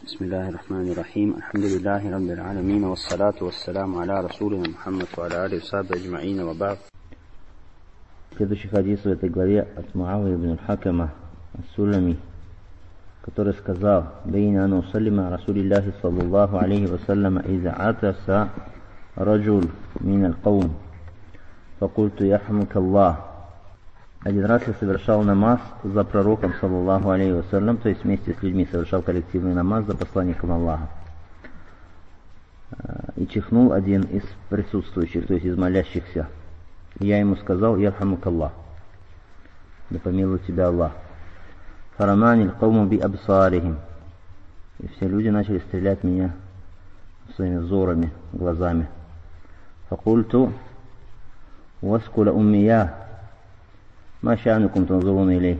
بسم الله الرحمن الرحيم. الحمد لله رب العالمين والصلاة والسلام على رسولنا محمد وعلى آله وصحبه أجمعين وبعد. Следующий хадис в этой главе от Муавии ибн аль-Хакама ас-Сулами, который сказал: «Бейна ана усаллима Расулиллахи саллаллаху алейхи вассалям иза атаса раджуль мин аль-каум, факульту яхмука Аллах». Один раз я совершал намаз за пророком, саллаллаху алейхи вассалям, то есть вместе с людьми совершал коллективный намаз за посланником Аллаха. И чихнул один из присутствующих, то есть из молящихся. И я ему сказал: «Ярхамук Аллах», да помилует тебя Аллах. «Фараманиль кауму би абсарихим». И все люди начали стрелять в меня своими взорами, глазами. «Факульту васкула уммия, ма ша'нукум танзуруна илей».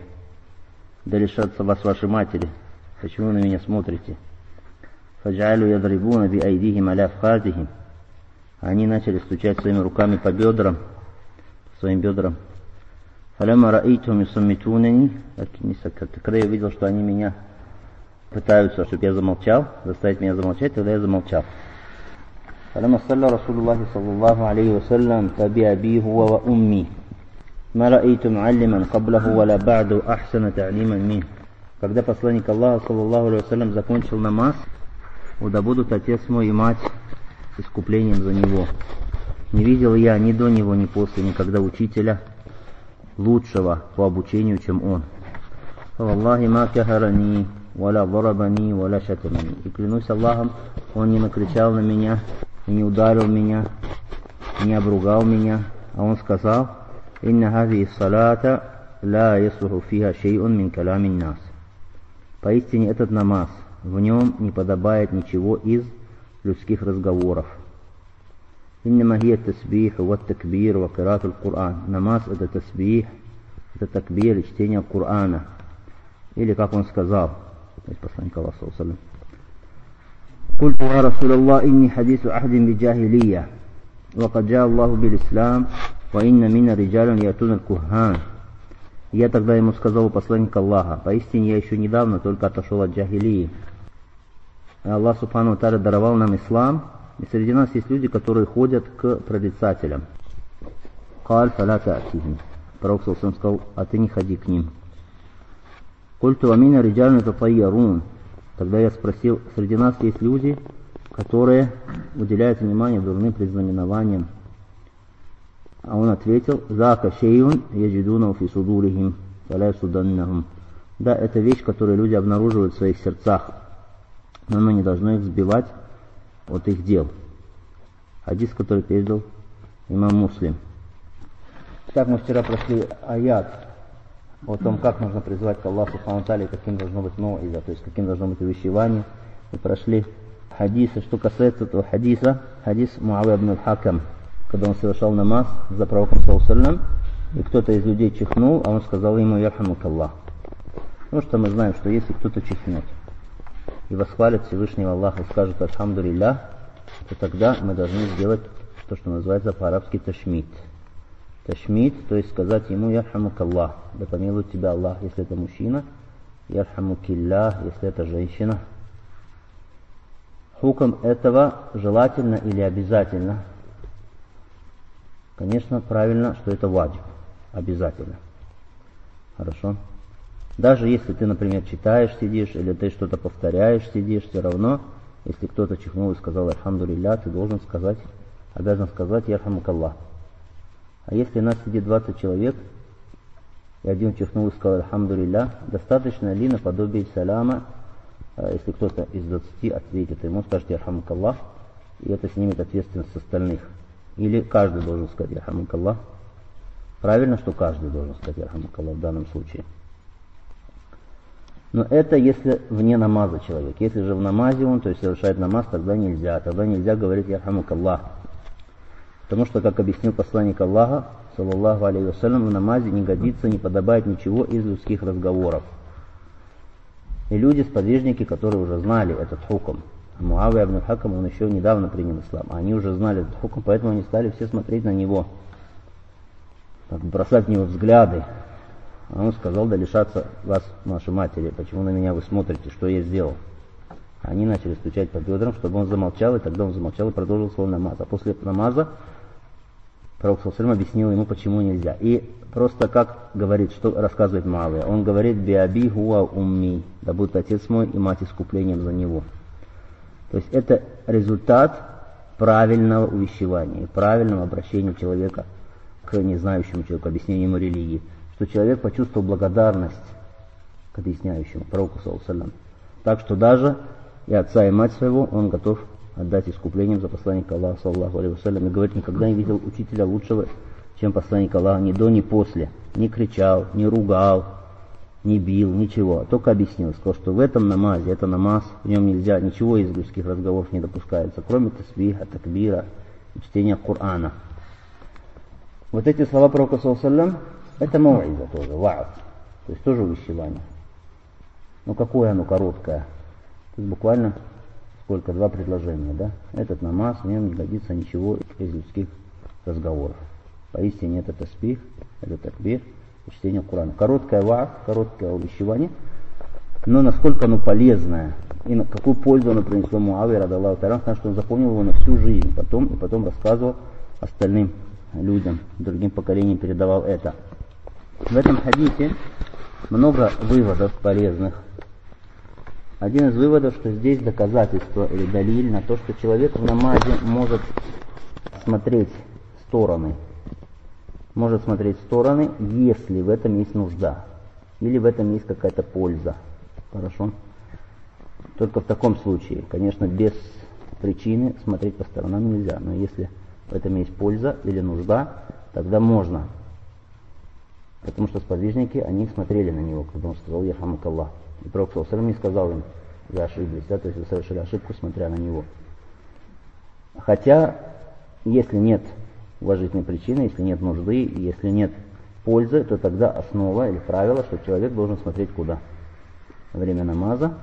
Да лишатся вас ваши матери, почему вы на меня смотрите? «Фадж'алу ядрибуна би айдихим аля фхазихим». Они начали стучать своими руками по бедрам, своим бедрам. «Фаляма ра'итхум юсаммитунани», когда я увидел, что они меня пытаются, чтобы я замолчал, заставить меня замолчать, тогда я замолчал. «Фаляма салля Расулуллахи саллаллаху алейхи вассалям таби аби хуа ва умми, ма ра'иту муаллиман каблаху ва ла ба'ду ахсана та'лиман мин». Когда посланник Аллаха саллаллаху алейхи вассалям закончил намаз: «Да будут отец мой и мать с искуплением за него. Не видел я ни до него, ни после никогда учителя лучшего по обучению, чем он. Валлахи ма кахарани, валя дарабани, валя шатамани». И клянусь Аллахом, он не накричал на меня, и не ударил меня, и не обругал меня, а он сказал: «Инна хази салата ла яслуху фиха шейун мин калямин нас». Поистине этот намаз, в нем не подобает ничего из людских разговоров. «Иннама хия тасбих ва такбир ва кираат аль-Кур'ан». Намаз — это тасбих, это такбир и чтение Кур'ана. Или, как он сказал, то есть посланник Аллаха саллаллаху алейхи вассалям: «Культу я Расулаллах, инни хадису ахдин би джахилия, ва кад джа Аллаху бил ислам, ва инна мина риджалан ятун аль-куххан». Я тогда ему сказал, у посланника Аллаха: поистине я еще недавно только отошел от джахилии. Аллах субхану ва тааля даровал нам ислам, и среди нас есть люди, которые ходят к прорицателям. «Каль фаля та'тихим». Пророк саллаллаху алейхи сказал: а ты не ходи к ним. «Культу ва мина риджалун татайярун». Тогда я спросил: среди нас есть люди, которые уделяют внимание дурным предзнаменованиям. А он ответил: «Зака шейун яджидуна фи судурихим, фаля суданнахум». Да, это вещь, которую люди обнаруживают в своих сердцах, но мы не должны их сбивать от их дел. Хадис, который передал имам Муслим. Так, мы вчера прошли аят о том, как нужно призывать к Аллаху субхану ва тааля, каким должно быть мауиза, то есть каким должно быть увещевание. Мы прошли хадисы. Что касается этого хадиса, хадис Муавии ибн аль-Хакам, когда он совершал намаз за пророком саллаллаху алейхи вассалям, и кто-то из людей чихнул, а он сказал ему: «Ярхамук Аллах». Потому что мы знаем, что если кто-то чихнет и восхвалит Всевышнего Аллаха и скажет «Альхамдулиллах», то тогда мы должны сделать то, что называется по-арабски ташмит. Ташмит, то есть сказать ему: «Ярхамук Аллах», да помилует тебя Аллах, если это мужчина, «Ярхамукиллах», если это женщина. Хукм этого желательно или обязательно? Конечно, правильно, что это ваджиб, обязательно. Хорошо? Даже если ты, например, читаешь, сидишь, или ты что-то повторяешь, сидишь, все равно, если кто-то чихнул и сказал «Альхамдулиллах», ты должен сказать, обязан сказать «Ярхамук Аллах». А если нас сидит 20 человек, и один чихнул и сказал «Альхамдулиллах», достаточно ли наподобие саляма, если кто-то из 20 ответит, ему скажет «Ярхамук Аллах», и это снимет ответственность с остальных? Или каждый должен сказать «Ярхамук Аллах»? Правильно, что каждый должен сказать «Ярхамук Аллах» в данном случае. Но это если вне намаза человек. Если же в намазе он, то есть совершает намаз, тогда нельзя. Тогда нельзя говорить «Ярхамук Аллах». Потому что, как объяснил посланник Аллаха, саллаллаху алейхи вассалям, в намазе не годится, не подобает ничего из людских разговоров. И люди, сподвижники, которые уже знали этот хукм. Муавия ибн аль-Хакам, он еще недавно принял ислам. Они уже знали этот хукм, поэтому они стали все смотреть на него, бросать в него взгляды. А он сказал: да лишатся вас ваши матери, почему на меня вы смотрите, что я сделал? Они начали стучать по бедрам, чтобы он замолчал, и тогда он замолчал и продолжил свой намаз. А после намаза пророк ﷺ объяснил ему, почему нельзя. И просто как говорит, что рассказывает Муавия. Он говорит: «Биаби хуа умми», да будет отец мой и мать искуплением за него. То есть это результат правильного увещевания, правильного обращения человека к незнающему человеку, объяснению ему религии. Что человек почувствовал благодарность к объясняющему, пророку ﷺ. Так что даже и отца, и мать своего он готов отдать искуплением за посланника Аллаха, саллаллаху алейхи вассалям, и говорит: никогда не видел учителя лучшего, чем посланник Аллаха, ни до, ни после. Не кричал, не ругал, не бил, ничего. Только объяснил, сказал, что в этом намазе, это намаз, в нем нельзя, ничего из людских разговоров не допускается, кроме тасбиха, такбира и чтения Корана. Вот эти слова пророка саллаллаху алейхи вассалям, это мауиза тоже, вааз, то есть тоже увещевание. Но какое оно короткое? То есть буквально сколько? 2 предложения, да? Этот намаз, в нем не годится ничего из людских разговоров. Поистине это таспих, это такбир, чтение Корана. Короткое вааз, короткое увещевание, но насколько оно полезное и на какую пользу оно принесло Муавии, радаллаху та'аля, потому что он запомнил его на всю жизнь, и потом рассказывал остальным людям, другим поколениям передавал это. В этом хадисе много выводов полезных. Один из выводов, что здесь доказательство или далиль на то, что человек в намазе может смотреть стороны. Может смотреть стороны, если в этом есть нужда. Или в этом есть какая-то польза. Хорошо? Только в таком случае. Конечно, без причины смотреть по сторонам нельзя. Но если в этом есть польза или нужда, тогда можно. Потому что сподвижники, они смотрели на него, когда он сказал: «Ярхамукаллах». И пророк саллаллаху алейхи вассалям не сказал им: «Вы ошиблись», да, то есть вы совершили ошибку, смотря на него. Хотя, если нет уважительной причины, если нет нужды, если нет пользы, то тогда основа или правило, что человек должен смотреть куда? Во время намаза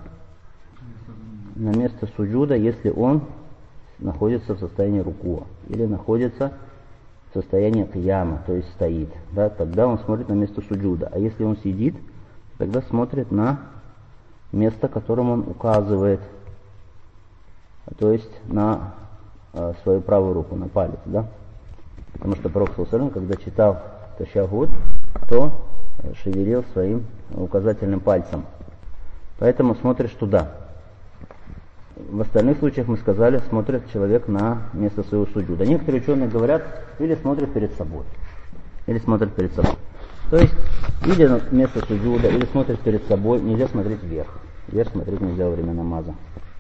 на место суджуда, если он находится в состоянии рукуа или находится в состоянии кияма, то есть стоит, да, тогда он смотрит на место суджуда. А если он сидит, тогда смотрит на место, которым он указывает, то есть на свою правую руку, на палец, да? Потому что пророк саллаллаху алейхи вассалям, когда читал ташаххуд, то шевелил своим указательным пальцем. Поэтому смотришь туда. В остальных случаях мы сказали, смотрит человек на место своего суджуда. Некоторые ученые говорят, или смотрит перед собой. Или смотрит перед собой. То есть, или на место суджуда, или смотрит перед собой, нельзя смотреть вверх. Вверх смотреть нельзя во время намаза.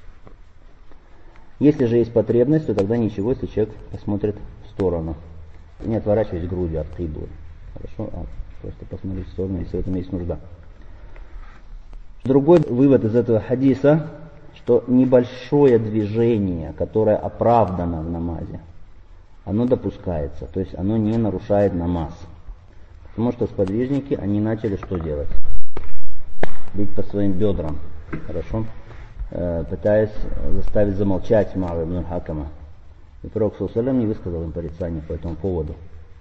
Если же есть потребность, то тогда ничего, если человек посмотрит в сторону. Не отворачиваясь грудью от киблы. Хорошо? А просто посмотреть в сторону, если в этом есть нужда. Другой вывод из этого хадиса, что небольшое движение, которое оправдано в намазе, оно допускается, то есть оно не нарушает намаз. Потому что сподвижники, они начали что делать? Бить по своим бедрам, хорошо? Пытаясь заставить замолчать Муавию ибн аль-Хакама. И пророк саллаллаху алейхи вассалям не высказал им порицания по этому поводу.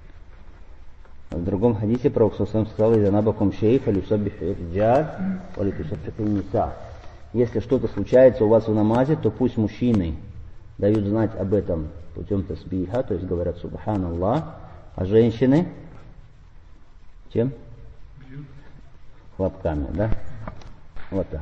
В другом хадисе пророк саллаллаху алейхи вассалям сказал: «Иза набакум шейх алюсаббиху ирджаль, алютусаббиху ниса». Если что-то случается у вас в намазе, то пусть мужчины дают знать об этом путем тасбиха, то есть говорят субханаллах, а женщины чем? Хлопками, да? Вот так.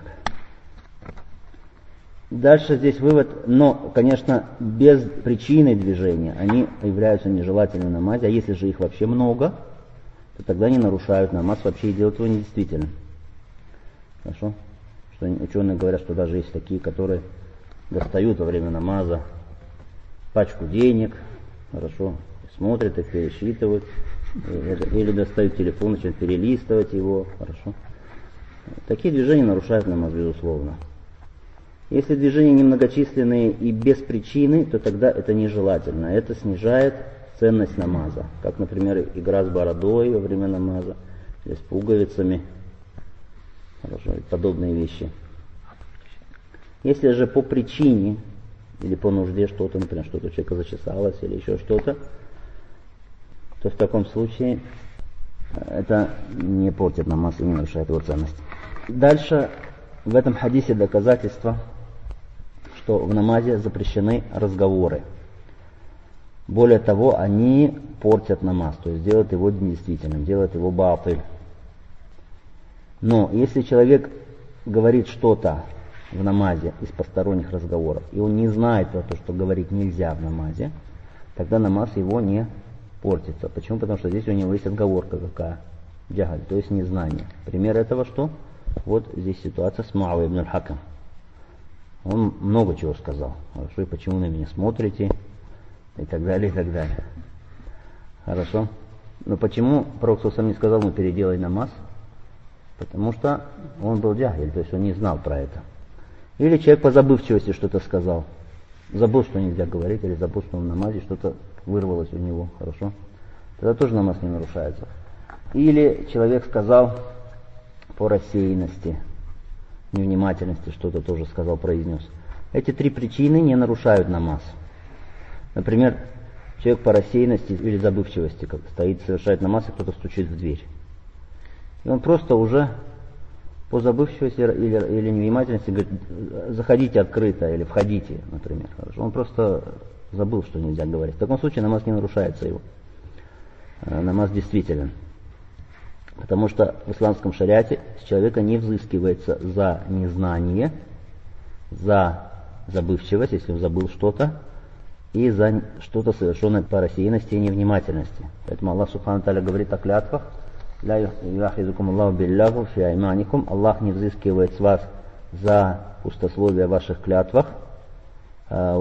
Дальше здесь вывод, но, конечно, без причины движения они являются нежелательными в намазе, а если же их вообще много, то тогда они нарушают намаз вообще и делают его недействительным. Хорошо? Что ученые говорят, что даже есть такие, которые достают во время намаза пачку денег, хорошо, смотрят их, пересчитывают, или достают телефон, начинают перелистывать его, хорошо. Такие движения нарушают намаз, безусловно. Если движения немногочисленные и без причины, то тогда это нежелательно. Это снижает ценность намаза. Как, например, игра с бородой во время намаза, или с пуговицами. Хорошо, и подобные вещи. Если же по причине или по нужде что-то, например, что-то у человека зачесалось или еще что-то, то в таком случае это не портит намаз и не нарушает его ценность. Дальше в этом хадисе доказательство что в намазе запрещены разговоры. Более того, они портят намаз, то есть делают его недействительным, делают его батиль. Но если человек говорит что-то в намазе из посторонних разговоров, и он не знает про то, что говорить нельзя в намазе, тогда намаз его не портится. Почему? Потому что здесь у него есть отговорка какая? Джахаль, то есть незнание. Пример этого что? Вот здесь ситуация с Муавией ибн аль-Хакам. Он много чего сказал. Хорошо, и почему на меня смотрите? И так далее, и так далее. Хорошо. Но почему пророк сам не сказал ему переделай намаз? Потому что он был джахиль, то есть он не знал про это. Или человек по забывчивости что-то сказал. Забыл, что нельзя говорить, или забыл, что он в намазе, что-то вырвалось у него. Хорошо. Тогда тоже намаз не нарушается. Или человек сказал по рассеянности, невнимательности, что-то тоже сказал, произнес. Эти три причины не нарушают намаз. Например, человек по рассеянности или забывчивости как стоит, совершает намаз, и кто-то стучит в дверь. И он просто уже по забывчивости или невнимательности говорит, заходите открыто или входите, например. Хорошо. Он просто забыл, что нельзя говорить. В таком случае намаз не нарушается его. Намаз действителен. Потому что в исламском шариате с человека не взыскивается за незнание, за забывчивость, если он забыл что-то, и за что-то совершенное по рассеянности и невнимательности. Поэтому Аллах Субхану Тааля говорит о клятвах. Аллах не взыскивает с вас за пустословие в ваших клятвах, но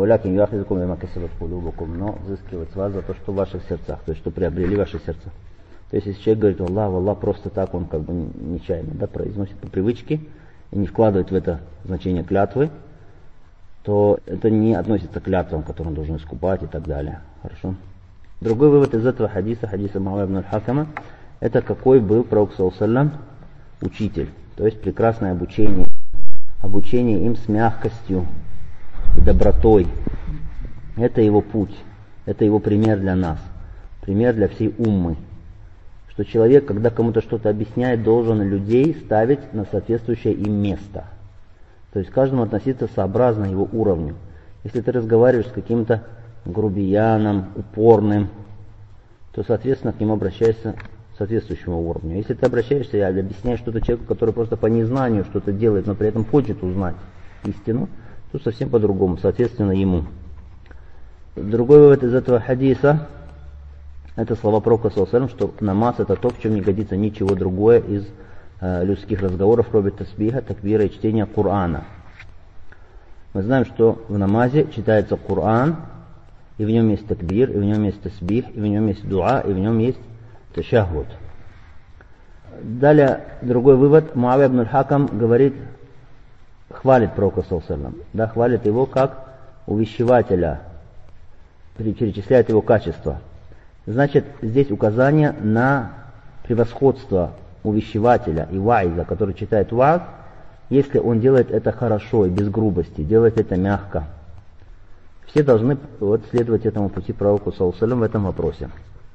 взыскивает с вас за то, что в ваших сердцах, то есть что приобрели ваши сердца. То есть если человек говорит Аллах просто так, он как бы нечаянно произносит по привычке и не вкладывает в это значение клятвы, то это не относится к клятвам, которые он должен искупать и так далее. Хорошо. Другой вывод из этого хадиса Муавия ибн аль-Хакама, это какой был пророк ﷺ учитель. То есть прекрасное обучение. Обучение им с мягкостью и добротой. Это его путь. Это его пример для нас. Пример для всей уммы. Что человек, когда кому-то что-то объясняет, должен людей ставить на соответствующее им место. То есть каждому относиться сообразно его уровню. Если ты разговариваешь с каким-то грубияном, упорным, то, соответственно, к нему обращаешься соответствующему уровню. Если ты обращаешься и объясняешь что-то человеку, который просто по незнанию что-то делает, но при этом хочет узнать истину, то совсем по-другому, соответственно, ему. Другой вывод из этого хадиса, это слова пророка ﷺ, что намаз это то, в чем не годится ничего другое из людских разговоров, кроме тасбиха, такбира и чтения Корана. Мы знаем, что в намазе читается Коран, и в нем есть такбир, и в нем есть тасбих, и в нем есть дуа, и в нем есть ташахуд. Далее, другой вывод, Муавия ибн аль-Хакам говорит, хвалит пророка ﷺ, да, хвалит его как увещевателя, перечисляет его качества. Значит, здесь указание на превосходство увещевателя и ваиза, который читает вааз, если он делает это хорошо и без грубости, делает это мягко. Все должны следовать этому пути пророку ﷺ в этом вопросе.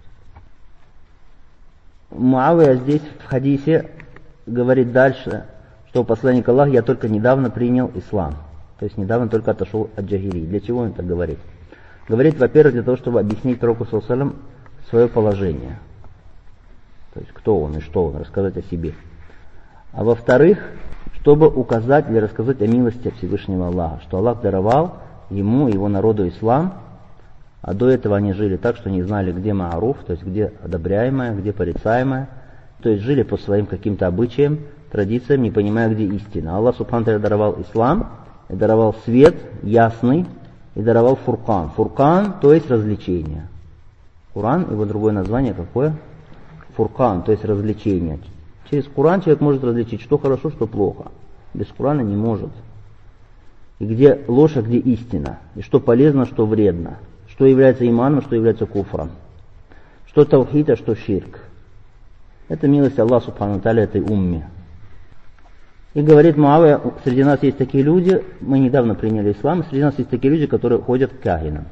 Муавия здесь в хадисе говорит дальше, что посланник Аллаха, я только недавно принял ислам. То есть недавно только отошел от джахилии. Для чего он это говорит? Говорит, во-первых, для того, чтобы объяснить пророку ﷺ свое положение. То есть кто он и что он, рассказать о себе. А во-вторых, чтобы указать или рассказать о милости Всевышнего Аллаха, что Аллах даровал ему и его народу ислам, а до этого они жили так, что не знали, где мааруф, то есть где одобряемое, где порицаемое, то есть жили по своим каким-то обычаям, традициям, не понимая, где истина. Аллах Субхану Тааля даровал ислам, и даровал свет ясный, и даровал фуркан. Фуркан, то есть развлечение. Куран, его другое название какое? Фуркан, то есть развлечение. Через Куран человек может различить, что хорошо, что плохо. Без Курана не может. И где ложь, а где истина. И что полезно, что вредно. Что является иманом, что является куфром. Что таухид, а что ширк. Это милость Аллаха Субхану Тааля этой умме. И говорит Муавия, среди нас есть такие люди, мы недавно приняли ислам, среди нас есть такие люди, которые ходят к кахинам.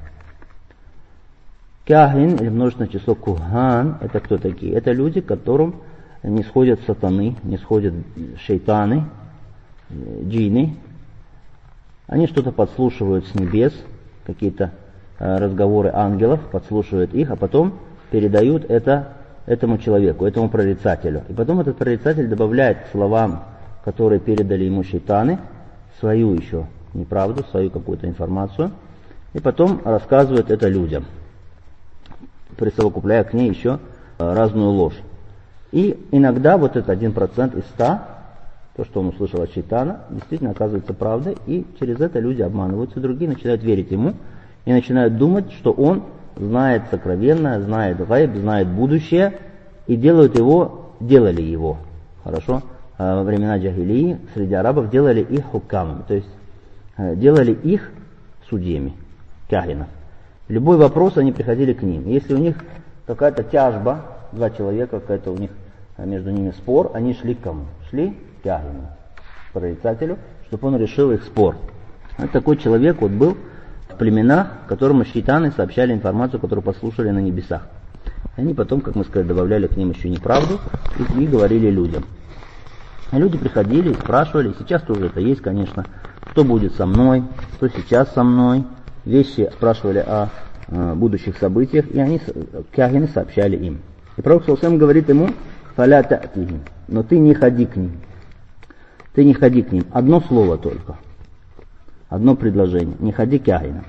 Кахин, или множественное число кухан, это кто такие? Это люди, которым не сходят сатаны, не сходят шейтаны, джинны. Они что-то подслушивают с небес, какие-то разговоры ангелов, подслушивают их, а потом передают это этому человеку, этому прорицателю. И потом этот прорицатель добавляет к словам, которые передали ему шайтаны, свою еще неправду, свою какую-то информацию, и потом рассказывает это людям, присовокупляя к ней еще разную ложь. И иногда вот этот 1% из 100, то, что он услышал от шайтана, действительно оказывается правдой, и через это люди обманываются, другие начинают верить ему, и начинают думать, что он знает сокровенное, знает гайб, знает будущее, и делали его, хорошо, во времена джахилии среди арабов делали их хукамами, то есть делали их судьями, кахинов. Любой вопрос, они приходили к ним. Если у них какая-то тяжба, два человека, какая-то у них между ними спор, они шли к кому? Шли к кахину, прорицателю, чтобы он решил их спор. Вот такой человек вот был в племенах, которому шайтаны сообщали информацию, которую послушали на небесах. Они потом, как мы сказали, добавляли к ним еще неправду и говорили людям. А люди приходили и спрашивали, и сейчас тоже это есть, конечно, кто будет со мной, кто сейчас со мной. Вещи спрашивали о будущих событиях, и они, кахины, сообщали им. И пророк ﷺ говорит ему: «Фаля та'тихим», но ты не ходи к ним. Ты не ходи к ним. Одно слово только. Одно предложение. Не ходи к кахинам.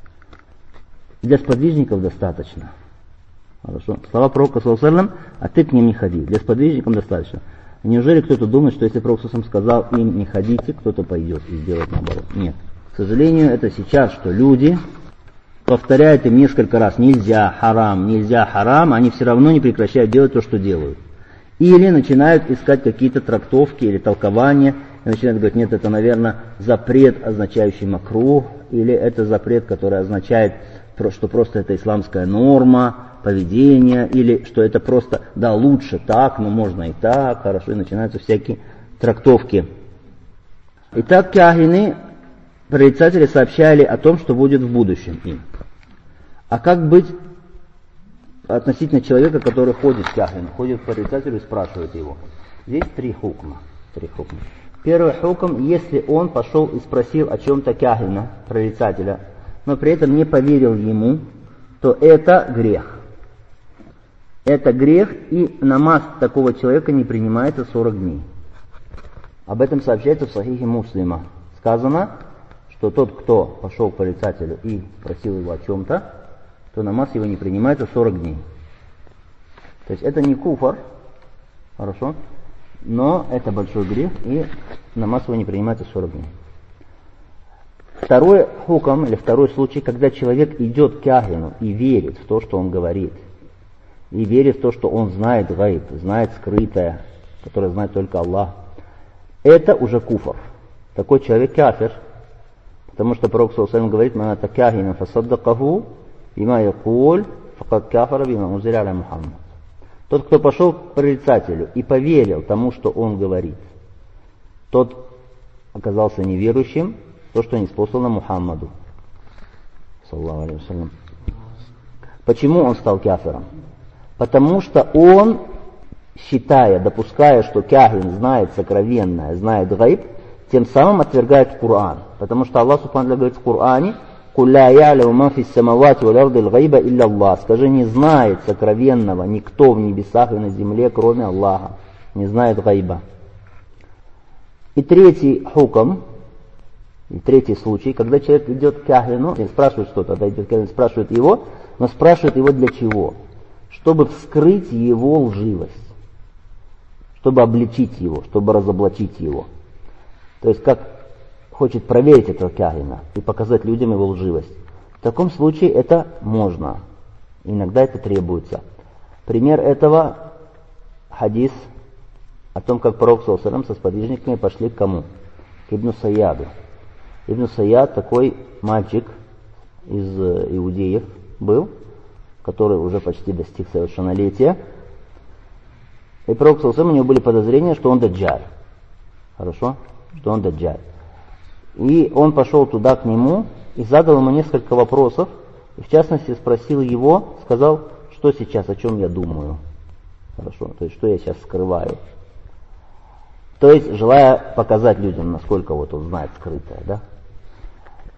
Для сподвижников достаточно. Хорошо. Слова пророка ﷺ, а ты к ним не ходи. Для сподвижников достаточно. Неужели кто-то думает, что если пророк ﷺ сказал им не ходите, кто-то пойдет и сделает наоборот? Нет. К сожалению, это сейчас, что люди повторяют им несколько раз нельзя харам, они все равно не прекращают делать то, что делают. Или начинают искать какие-то трактовки или толкования, и начинают говорить, нет, это, наверное, запрет, означающий макрух, или это запрет, который означает, что просто это исламская норма, поведение, или что это просто, да, лучше так, но можно и так, хорошо, и начинаются всякие трактовки. Итак, кахины, прорицатели, сообщали о том, что будет в будущем им. А как быть относительно человека, который ходит к кахину, ходит к прорицателю и спрашивает его? Здесь три хукма. Первый хукм, если он пошел и спросил о чем-то кахина, прорицателя, но при этом не поверил ему, то это грех. Это грех, и намаз такого человека не принимается 40 дней. Об этом сообщается в Сахихе Муслима. Сказано, что тот, кто пошел к прорицателю и спросил его о чем-то, то намаз его не принимается 40 дней. То есть это не куфр, хорошо, но это большой грех, и намаз его не принимается 40 дней. Второй хукам, или второй случай, когда человек идет к кахину и верит в то, что он говорит, и верит в то, что он знает гайб, знает скрытое, которое знает только Аллах, это уже куфр. Такой человек кафир, потому что пророк ﷺ говорит: «Ман ата кахина фасаддакаху бима якуль факад кафара бима унзиля аля Мухаммад». Тот, кто пошел к прорицателю и поверил тому, что он говорит, тот оказался неверующим, то, что ниспослано Мухаммаду. Почему он стал кафиром? Потому что он, считая, допуская, что кахин знает сокровенное, знает гайб, тем самым отвергает Коран. Потому что Аллах Субхану говорит в Коране: «Куль ла я'ляму ман фис самавати валь арди аль-гайба илля Аллах». Скажи, не знает сокровенного никто в небесах и на земле, кроме Аллаха. Не знает гайба. И третий хукм, и третий случай, когда человек идет к кахину, и спрашивает что-то, идет к кахину, спрашивает его, но спрашивает его для чего? Чтобы вскрыть его лживость, чтобы обличить его, чтобы разоблачить его. То есть как хочет проверить этого кахина и показать людям его лживость. В таком случае это можно. Иногда это требуется. Пример этого хадис о том, как пророк ﷺ со сподвижниками пошли к кому? К Ибн Саяду. Ибн Саяд такой мальчик из иудеев был, который уже почти достиг совершеннолетия. И пророк ﷺ, у него были подозрения, что он даджаль. Хорошо? Что он даджаль. И он пошел туда к нему и задал ему несколько вопросов. И в частности спросил его, сказал, что сейчас, о чем я думаю. Хорошо? То есть, что я сейчас скрываю. То есть, желая показать людям, насколько вот он знает скрытое, да?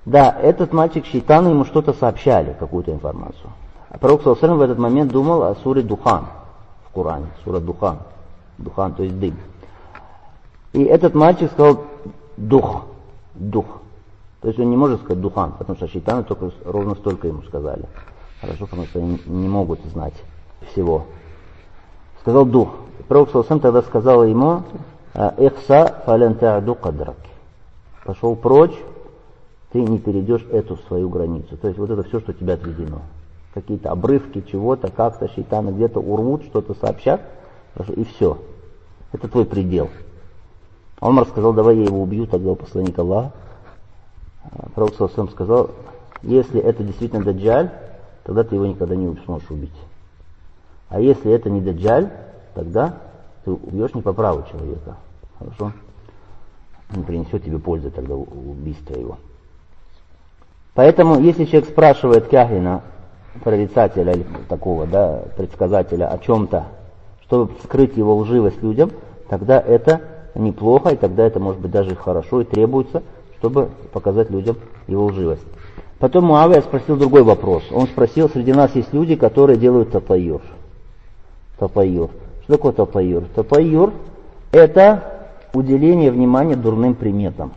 Да, этот мальчик, шайтаны ему что-то сообщали, какую-то информацию. А пророк саллаллаху алейхи ва саллям в этот момент думал о суре Духан в Коране, сура Духан. Духан, то есть дым. И этот мальчик сказал дух. То есть он не может сказать духан, потому что шайтаны только ровно столько ему сказали. Хорошо, потому что они не могут знать всего. Сказал дух. Пророк саллаллаху алейхи ва саллям тогда сказал ему: «Ихса фален та'ду кадрак». Пошел прочь, ты не перейдешь эту свою границу. То есть вот это все, что тебе отведено. Какие-то обрывки чего-то, как-то шайтаны где-то урвут, что-то сообщат, и все. Это твой предел. Омар сказал: давай я его убью, тогда посланник Аллаха. Пророк саллаллаху алейхи ва саллям сказал: если это действительно даджаль, тогда ты его никогда не сможешь убить. А если это не даджаль, тогда ты убьешь не по праву человека. Хорошо? Не принесет тебе пользы тогда убийство его. Поэтому, если человек спрашивает кахина, прорицателя или такого, да, предсказателя о чем-то, чтобы скрыть его лживость людям, тогда это неплохо, и тогда это может быть даже хорошо и требуется, чтобы показать людям его лживость. Потом Муавия спросил другой вопрос. Он спросил: среди нас есть люди, которые делают татайюр. Татайюр. Что такое татайюр? Татайюр — это уделение внимания дурным приметам.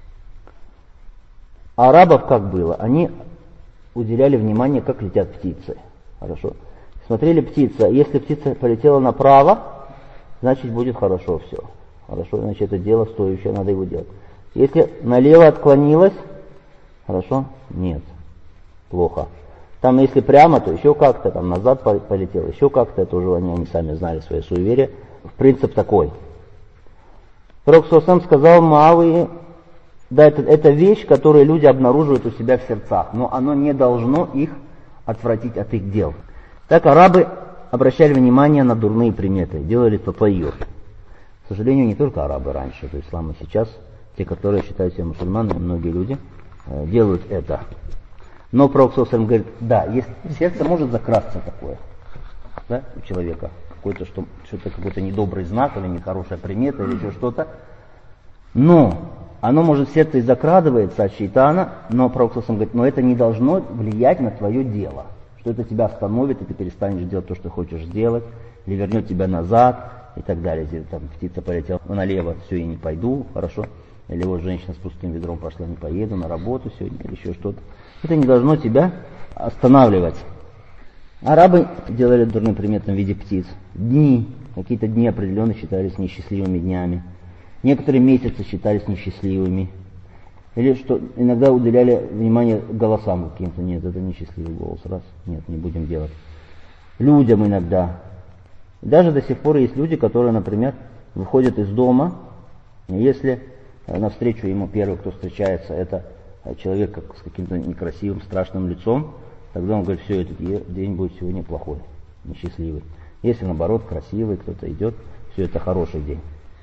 Арабов как было? Они уделяли внимание, как летят птицы. Хорошо. Смотрели птица. Если птица полетела направо, значит будет хорошо все. Хорошо, значит это дело стоящее, надо его делать. Если налево отклонилась, хорошо? Нет. Плохо. Там если прямо, то еще как-то, там назад полетело, еще как-то, это уже они сами знали свои суеверия. Принцип такой. Пророк саллаллаху алейхи ва саллям сказал Муавии: да, это вещь, которую люди обнаруживают у себя в сердцах, но оно не должно их отвратить от их дел. Так арабы обращали внимание на дурные приметы, делали татайюр. К сожалению, не только арабы раньше, то есть ислам и сейчас, те, которые считают себя мусульманами, многие люди делают это. Но пророк саллаллаху алейхи ва саллям говорит: да, есть, в сердце может закрасться такое, да, у человека, что-то какой-то недобрый знак или нехорошая примета или еще что-то, но оно может в сердце и закрадывается от шайтана, но пророк саллаллаху алейхи ва саллям говорит: но это не должно влиять на твое дело, что это тебя остановит, и ты перестанешь делать то, что хочешь сделать, или вернет тебя назад и так далее. Если там птица полетела налево, все, я не пойду, хорошо. Или вот женщина с пустым ведром пошла: не поеду на работу сегодня, или еще что-то. Это не должно тебя останавливать. Арабы делали дурным приметом в виде птиц. Дни, какие-то дни определенно считались несчастливыми днями. Некоторые месяцы считались несчастливыми. Или что иногда уделяли внимание голосам каким-то. Нет, это несчастливый голос. Раз, нет, не будем делать. Людям иногда. Даже до сих пор есть люди, которые, например, выходят из дома, и если навстречу ему первый, кто встречается, это человек с каким-то некрасивым, страшным лицом, тогда он говорит: все, этот день будет сегодня плохой, несчастливый. Если наоборот красивый кто-то идет, все, это хороший день.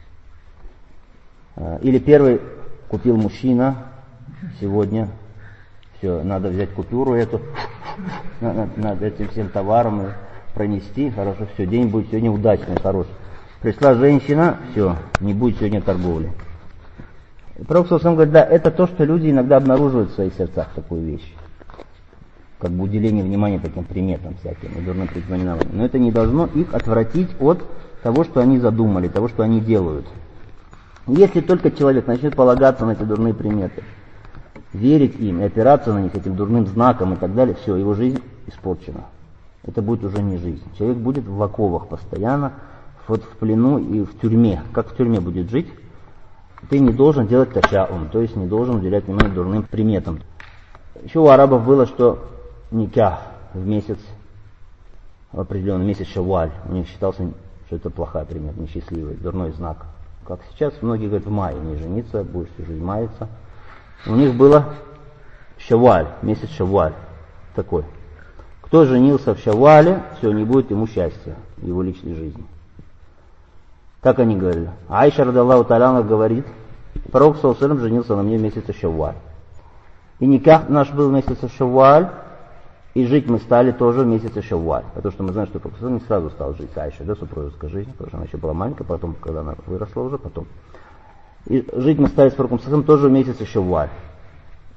Или первый купил мужчина сегодня, все, надо взять купюру эту, надо этим всем товаром пронести, хорошо, все, день будет сегодня удачный, хороший. Пришла женщина, все, не будет сегодня торговли. И пророк саллаллаху алейхи ва саллям говорит: да, это то, что люди иногда обнаруживают в своих сердцах, такую вещь. Как бы уделение внимания таким приметам всяким, дурным предзнаменованиям. Но это не должно их отвратить от того, что они задумали, того, что они делают. Если только человек начнет полагаться на эти дурные приметы, верить им и опираться на них, этим дурным знаком и так далее, все, его жизнь испорчена. Это будет уже не жизнь. Человек будет в оковах постоянно, вот в плену и в тюрьме. Как в тюрьме будет жить? Ты не должен делать ташаум, то есть не должен уделять внимание дурным приметам. Еще у арабов было, что никах в месяц, в определенный месяц шавваль, у них считался, что это плохая примета, несчастливый, дурной знак. Как сейчас многие говорят: в мае не жениться, будешь всю жизнь маяться. У них было шавваль, месяц шавваль такой. Кто женился в шаввале, все, не будет ему счастья в его личной жизни. Так они говорили. Айша радиаллаху та'аля говорит: пророк саллаллаху алейхи ва саллям женился на мне в месяце шавваль. И никах наш был в месяце шавваль, и жить мы стали тоже в месяце шавваль. Потому что мы знаем, что пророк саллаллаху алейхи ва саллям не сразу стал жить с Айшей, да, супружеской жизнью, потому что она еще была маленькая, потом, когда она выросла уже, потом. И жить мы стали с пророком саллаллаху алейхи ва саллям тоже в месяце шавваль.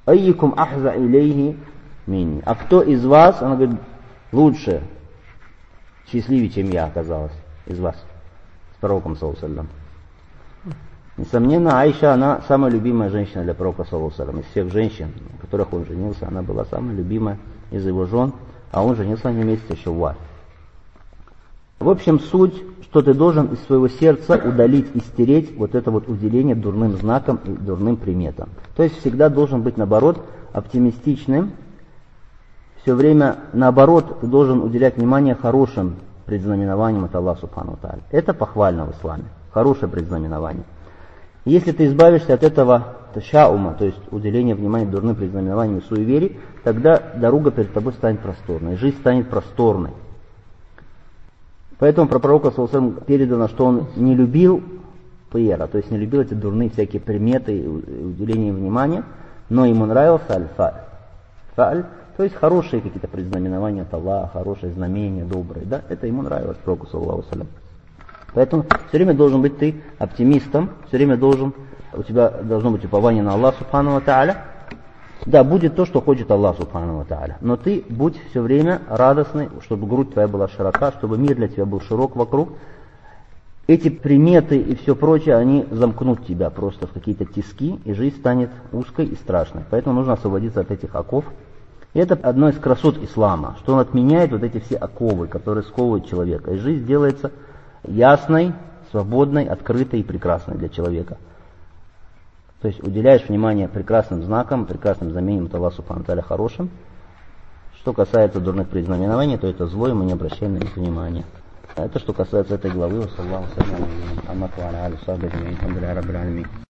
Айюкум ахза илейхи минни. А кто из вас, она говорит, лучше, счастливее, чем я оказалась из вас, с пророком саллаллаху алейхи ва саллям. Несомненно, Аиша, она самая любимая женщина для пророка саллаллаху алейхи ва саллям. Из всех женщин, на которых он женился, она была самая любимая из его жен, а он женился на ней месяце Шавваль. В общем, суть, что ты должен из своего сердца удалить и стереть вот это вот уделение дурным знакам и дурным приметам. То есть всегда должен быть, наоборот, оптимистичным. Все время, наоборот, ты должен уделять внимание хорошим предзнаменованиям от Аллаха Субхану ва Тааля. Это похвально в исламе, хорошее предзнаменование. Если ты избавишься от этого ташаума, то есть уделения внимания дурным предзнаменованиям и суеверий, тогда дорога перед тобой станет просторной, жизнь станет просторной. Поэтому про пророка саллаллаху алейхи ва саллям передано, что он не любил пиера, то есть не любил эти дурные всякие приметы и уделение внимания, но ему нравился аль-фа'ль, то есть хорошие какие-то предзнаменования от Аллаха, хорошие знамения, добрые, да, это ему нравилось пророку саллаллаху алейхи ва саллям. Поэтому все время должен быть ты оптимистом, все время у тебя должно быть упование на Аллаха Субхану ва Тааля. Да, будет то, что хочет Аллах Субхану ва Тааля. Но ты будь все время радостный, чтобы грудь твоя была широка, чтобы мир для тебя был широк вокруг. Эти приметы и все прочее, они замкнут тебя просто в какие-то тиски, и жизнь станет узкой и страшной. Поэтому нужно освободиться от этих оков. И это одно из красот ислама, что он отменяет вот эти все оковы, которые сковывают человека. И жизнь делается ясной, свободной, открытой и прекрасной для человека. То есть уделяешь внимание прекрасным знакам, прекрасным знамениям от Аллаха Субхану ва Тааля хорошим. Что касается дурных предзнаменований, то это зло, и мы не обращаем на них внимания. Это что касается этой главы.